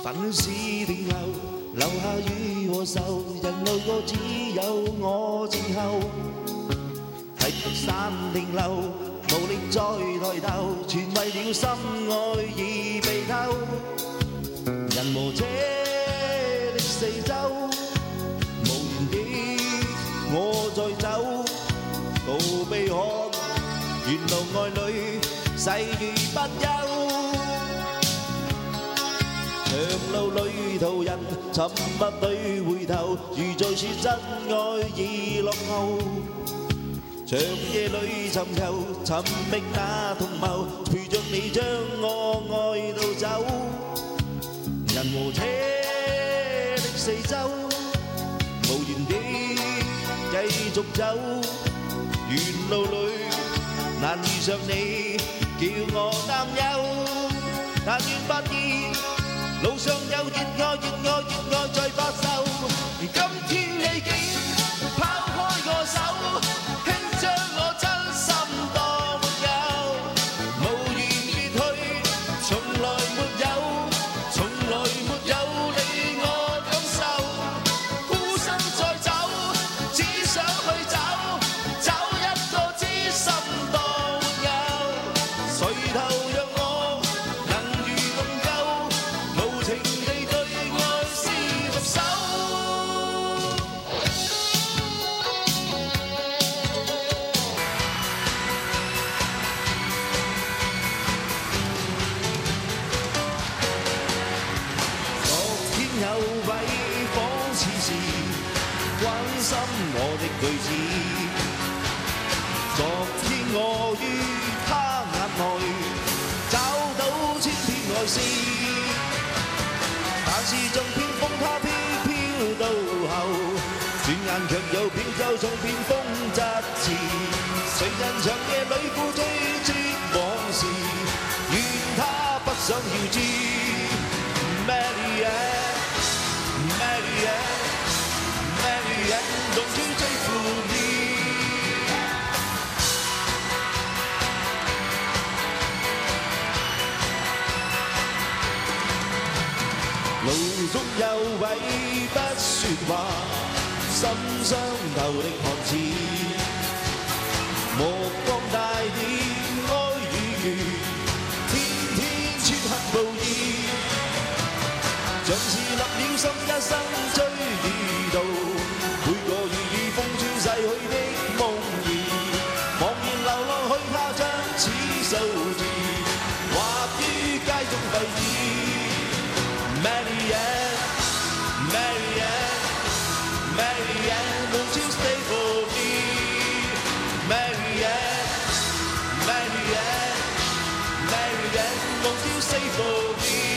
粉絲停留，留下雨和愁，人路過只有我靜候。提傘停留，無力再抬頭，全為了心愛已被偷。人和車的四周，無言的我在走，逃避看，沿路愛侶誓如不休。長路旅途人沉默裏回頭，如在說真愛已落後。長夜裏尋求尋覓那同謀，陪着你將我愛到走。人和車的四周，無言地繼續走。沿路裏難遇上你，叫我擔憂。但願發現路上有越愛越愛越愛在發售。今天你竟拋開我手，輕將我真心當沒有，無言別去，從來沒有，從來沒有你我感受。孤身再走，只想去找，找一個知心當沒有，誰頭讓我能如夢舊，無情地對愛是毒手。昨天有位仿似是關心我的句子，昨天我於他眼內找到千篇愛詩，但是像偏風它飄飄到後，轉眼卻又飄走像偏風疾馳。誰人長夜裏苦追追往事，願他不想要知。Marianne, don't you take for me。路中有位不說話，心傷透的漢子，目光大點愛與怨，天天穿黑布衣，像是立了心一生追與渡，每個雨雨風穿逝去的夢兒，茫然流落去他將此數字畫於街中廢紙。Marianne, won't you stay for me? Marianne, won't you stay for me?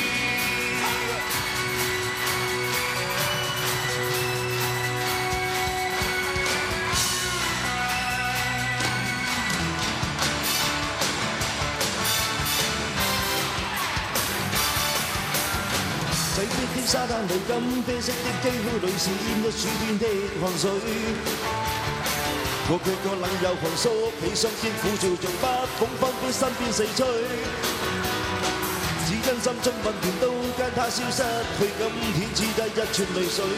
洗逼的沙灘裏，金啡色的肌膚裏閃咗暑天的汗水。我卻個冷又寒，縮起雙肩苦笑着不懂分邊身邊死催。只因心中混亂都跟他消失去，今天只得一串淚水。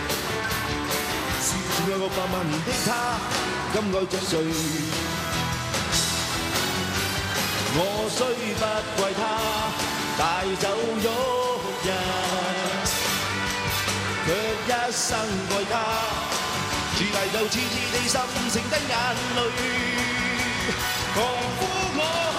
仲有個8萬年的他，今愛着誰？我雖不為他帶走旭日，卻一生愛他，注定就痴痴地心情的眼淚，狂呼我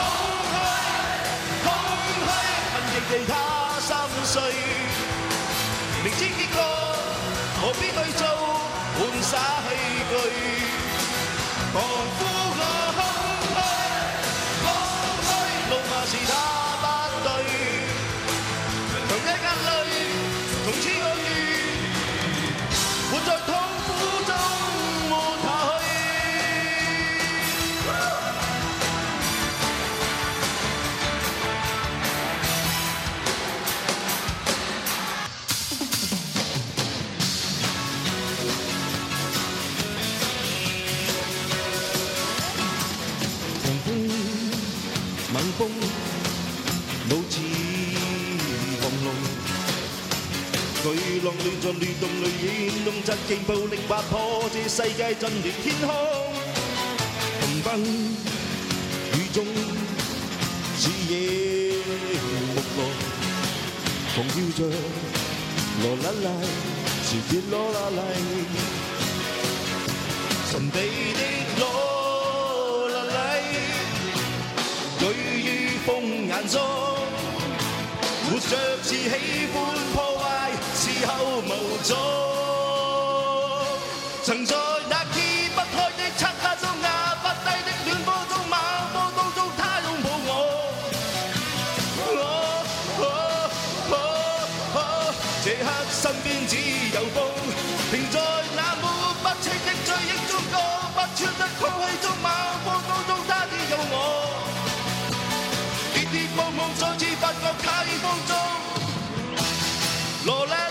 空虛，恨極地他心碎，明知結果何必去做玩耍戲劇，狂呼我空虛，怒罵是他。從此我願活在痛苦中沒下去。狂風猛風，怒似狂龍。 巨浪亂在亂動裏演動，疾勁暴力劃破這世界震裂天空。紅燈雨中似野木浪，狂叫着羅拉拉，是鐵羅拉拉，神秘的羅拉拉，居於風眼中。活着是喜歡破壞，時候無助。曾在那揭不開的漆黑中，壓不低的暖風中，猛風當中，他擁抱我。這刻身邊只有風，停在那抹不清的追憶中，講不穿的空氣中，猛風當中，他只有我。跌跌碰碰，再次發覺太放縱。羅拉